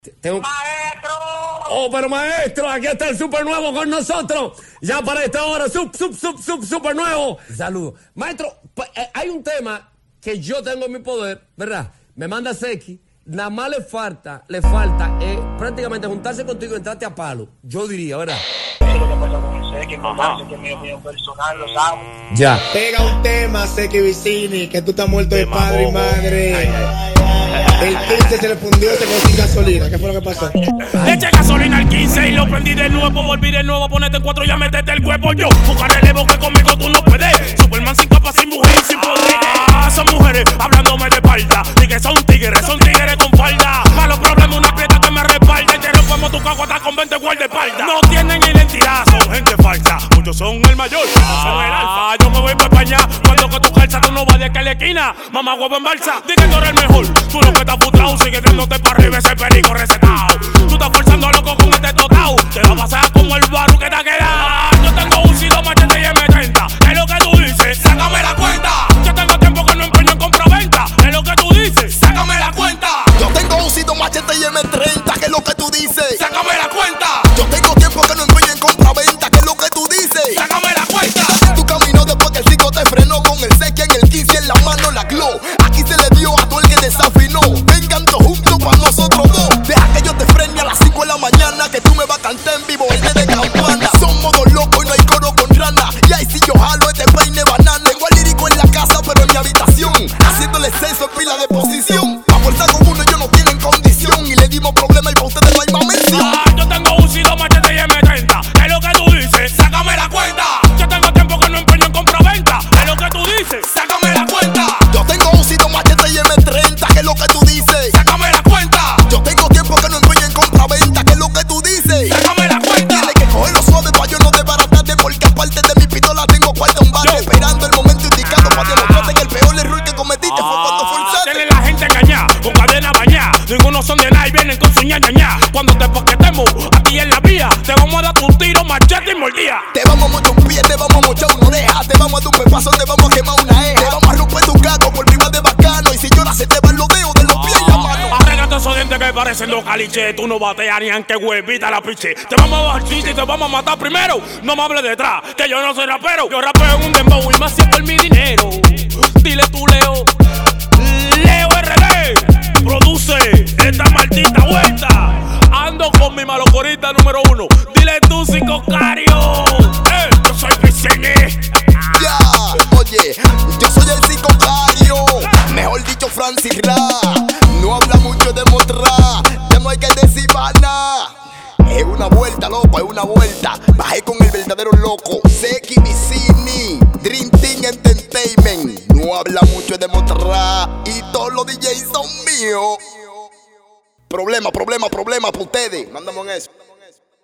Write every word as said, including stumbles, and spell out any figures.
Tengo... ¡Maestro! Oh, pero maestro, aquí está el super nuevo con nosotros. Ya para esta hora, sub, sub, sub, sub, super nuevo. Saludos. Maestro, hay un tema que yo tengo en mi poder, ¿verdad? Me manda Seki, nada más le falta, le falta eh, prácticamente juntarse contigo y entrarte a palo. Yo diría, ¿verdad? Lo que pasa con Seki, que es mío, mío personal, lo sabes. Ya. Pega un tema, Seki Vicini, que tú estás muerto de padre y madre. Ay, ay, ay. El quince se le fundió, se quedó sin gasolina. ¿Qué fue lo que pasó? Le eché gasolina al quince y lo prendí de nuevo. Volví de nuevo a ponerte en cuatro y a meterte el cuerpo yo. Busca relevo que conmigo tú no puedes. Superman sin capa, sin mujer y sin poder. Ah, son mujeres hablándome de espalda. Y que son tigres, son tigres con falda. Para los problemas una prieta que me respalda. Y te rompemos tu caguata con veinte guardaespaldas. No tienen identidad, son gente falsa. Muchos son el mayor, muchos son el alfa. Yo me voy para España cuando que tu calza tú no vas de aquella esquina. Mamá huevo en balsa, di que tú eres el mejor. Tú lo que estás putrao, sigue dándote para arriba ese perico recetado. Tú estás forzando loco con este totao. Te va a pasar como el barro que te ha quedado. Yo tengo un sido machete y M treinta. Es lo que tú dices, sácame la cuenta. Yo tengo tiempo que no empeño en compraventa. Es lo que tú dices, sácame la cuenta. Yo tengo un sido machete y M treinta. ¿Qué es lo que tú dices? Sácame la cuenta. Yo tengo tiempo que no empeño en compraventa. ¿Qué es lo que tú dices? Sácame la cuenta. Tu camino después que el cinco te frenó. Con el Seki en el quince en la mano la glow. Aquí se le dio a todo el que desafinó. Vengan todos juntos para nosotros dos. Deja que yo te frene a las cinco de la mañana. Que tú me vas a cantar en vivo el de campana. Somos dos locos y no hay coro con rana. Y ahí si yo jalo este peine banana. Tengo al lírico en la casa pero en mi habitación. Haciéndole sexo en pila de posición. Pa' fuerza con uno ellos no tienen condición. Y le dimos problema y pa' ustedes no hay más mención. Ah, yo tengo un sido machete y M treinta. Es lo que tú dices, sácame la cuenta. Yo tengo tiempo que no empeño en compraventa. Es lo que tú dices, sácame la cuenta. Yo tengo un sido machete y M treinta. ¿Qué es lo que tú dices? Sácame la cuenta. Yo tengo tiempo que no empeño en compraventa. ¿Qué es lo que tú dices? Sácame la cuenta. Tienes que cogerlo suave pa' yo no desbaratarte. Porque aparte de mi pistola tengo cuarto un bate. Esperando el momento indicado pa' demostrarte que el peor error que cometiste fue cuando forzaste. Tienen la gente engañada, con cadena bañada. Ninguno son de nada y vienen con su ña, ña, ña. Cuando te paquetemos aquí en la vía, te vamos a dar un tiro, machete y mordida. Te vamos a mochar un pie, te vamos a mochar una oreja. Te vamos a dar un pepazo, te vamos a quemar una eja. Te vamos a romper tu caco por prima de bacano. Y si lloras se te van los dedos de los pies y la mano. Arréglate esos dientes que parecen los caliches. Tú no bateas ni aunque huevita la piche. Te vamos a bajar chiste y te vamos a matar primero. No me hables detrás, que yo no soy rapero. Yo rapeo en un dembow y más si es por mi dinero. Dile tú, Leo. Leo R D produce esta maldita vuelta. Ando con mi malocorita número uno. Dile tú, Sicocario. Eh, yo soy Vicini. Ya, oye, yo soy el Sicocario. Mejor dicho, Francis Ra. No habla mucho de mostrar. No hay que decir nada. Es una vuelta, loco, es una vuelta. Bajé con el verdadero loco. Seki Vicini, Dream Team Entertainment. No habla mucho de mostrar. Y todos los D Js son míos. Problema, problema, problema para ustedes. Mándame en eso.